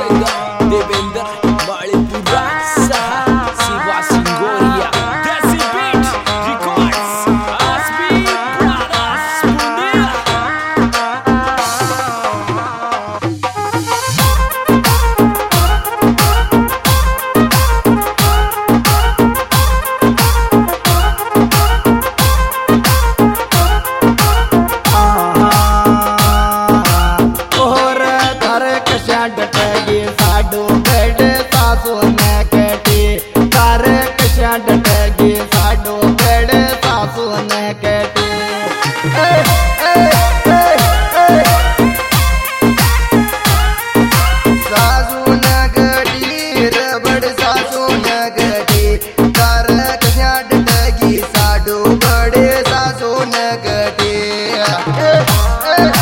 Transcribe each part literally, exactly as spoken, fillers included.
गाएगा देवेंद्र माड़ीपुरा सहा शिवा सिंगोरिया देसी बीट रिकॉर्ड्स आसबी ब्रदर्स बुंदिया। डटगी साडू बेड सासू ने केटी तारे कशा डटगी साडू बेड सासू ने केटी ए, ए, ए, ए। सासू ने गटी रबड़ सासू ने गटी तारे कशा डटगी साडू बड़े सासू ने गटी ए, ए, ए।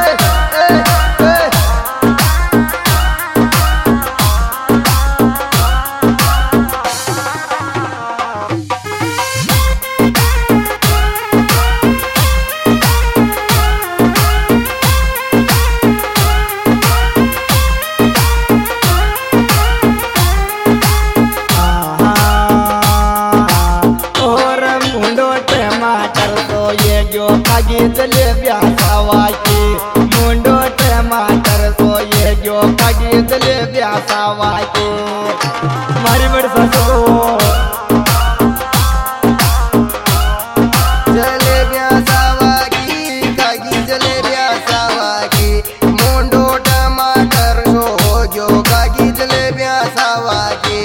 जलेबिया सावाकी मुंडो टमाटर सोये जो कागी जलेबिया सावाकी मारी बड़ ससुरो जलेबिया सावाकी कागी जलेबिया सावाकी मुंडो टमाटर सो जो कागी जलेबिया सावाकी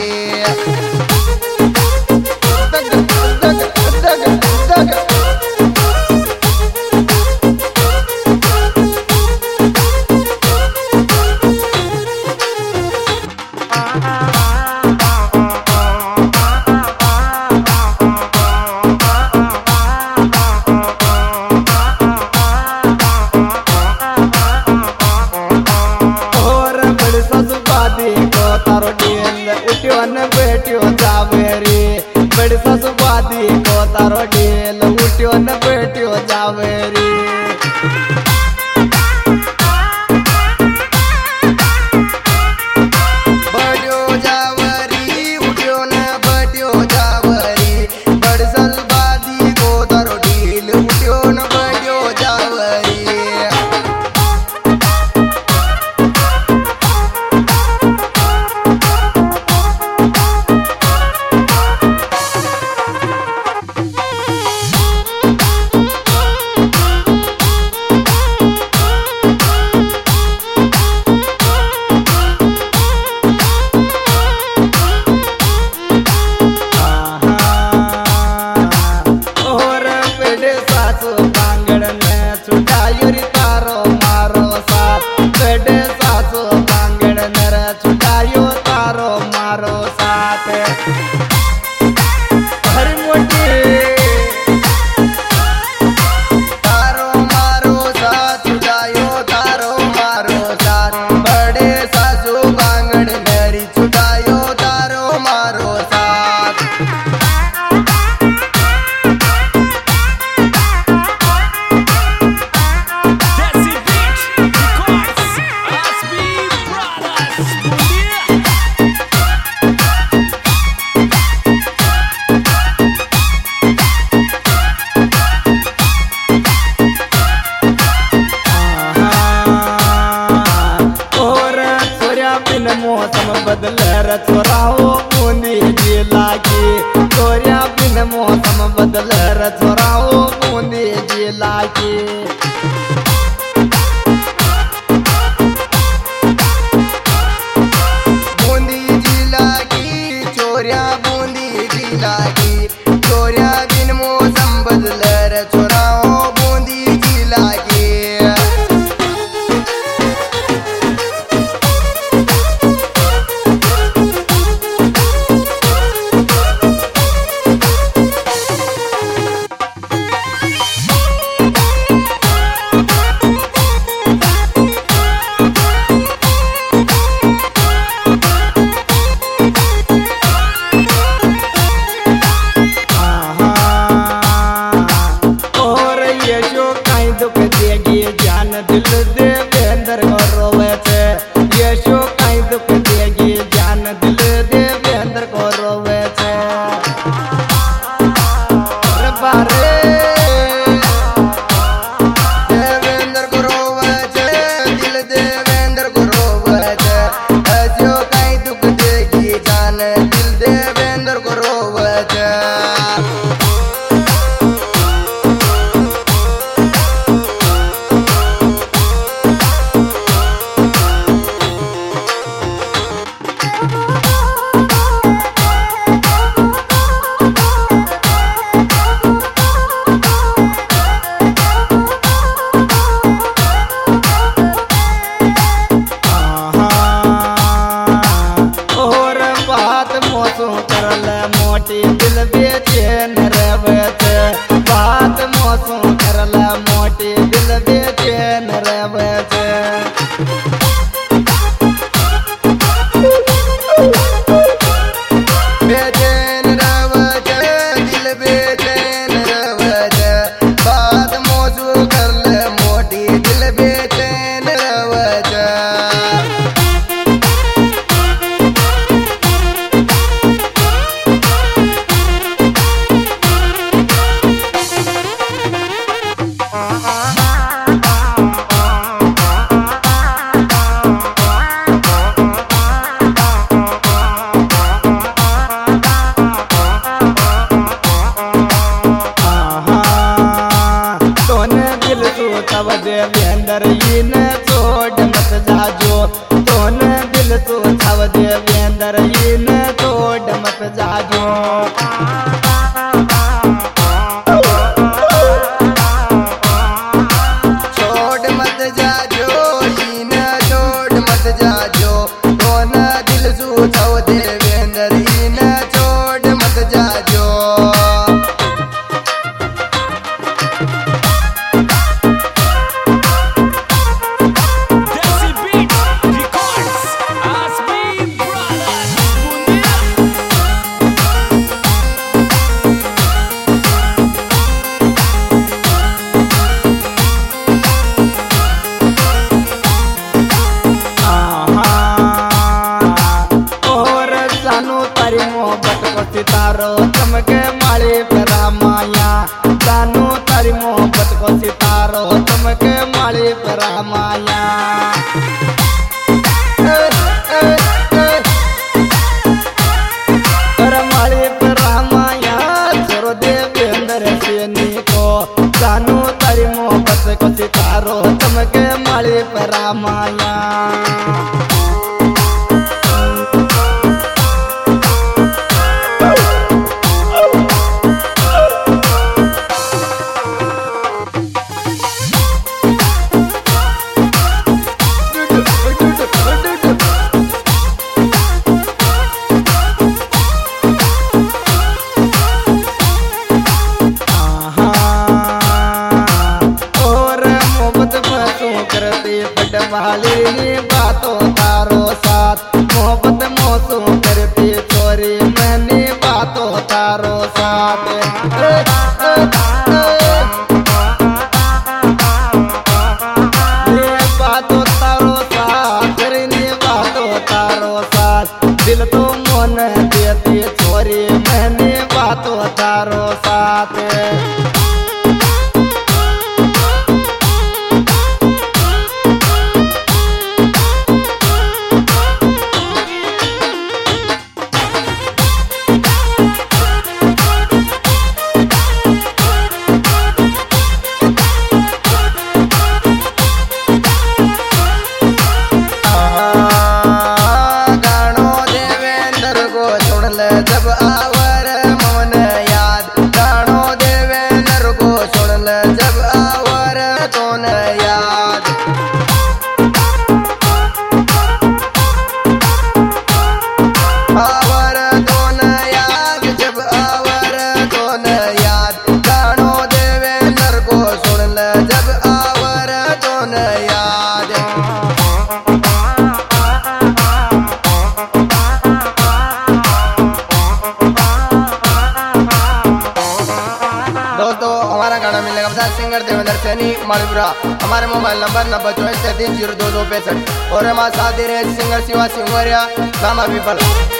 तारो ढील उठ्यो न बैठ्यो जावेरी बड़ी ससुबादी को तारो ढील उठ्यो न बैठ्यो जावेरी बड़्यो जावरी उठ्यो न बैठ्यो जावरी बड़ी ससुबादी को तारो ढील उठ्यो न बैठ्यो जावरी मौसम बदल छोराओ बूंदी जिला की तोरिया बिन मौसम बदल छोराओ बूंदी जिला की बूंदी जिला की चोरिया बूंदी जिला की चोरिया बिन मौसम बदल छोराओ बूंदी जिला की दुख देगी जान दिल देवेंद्र को रोवे छे अरे बारे देवेंद्र को रोवे छे दिल देवेंद्र को रोवे छे जो कहीं दुख देगी जान दिल देवेंद्र को रोवे छे मोटी दिल बेचैन रवे छे बात मोसो करला मोटी दिल बेचैन रवे छे बेचैन रवे छे दिल बेचैन रवे छे बात मोसो करला मोटी दिल बेचैन रवे छे देवेंद्र इन छोड़ मत जाजो तोने दिल तो छव देवेंद्र इन छोड़ मत जाजो छोड़ मत जाजो इन छोड़ मत जाजो तोने दिल तो छव देवेंद्र इन छोड़ मत जाजो सितारो चमके माली पर माया जानू तारी मोहब्बत को सितारो चमके माली पर माया माली पर माया छोरो देवेंद्र सेनी को जानू तारी मोहब्बत को सितारो चमके माली पर माया वाली बातों तारो साथ मोहब्बत मोसो करती छोरी मैंने बातों तारो साथ ए, ए, ए, ये बातों तारो साथ करनी बातों तारो साथ दिल तो मन देती छोरी मैंने बातों तारो साथ जब आवर मन याद गानो देवेंद्र मालपुरा। हमारे मोबाइल नंबर नब्बे चौबीस तैतीस जीरो दो दो पैंसठ। और हमारे साथ दे रहे सिंगर शिवा सिंगोरिया, नामा पीपल।